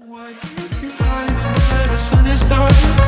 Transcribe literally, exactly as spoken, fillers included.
Why you keep hiding where the sun is dark?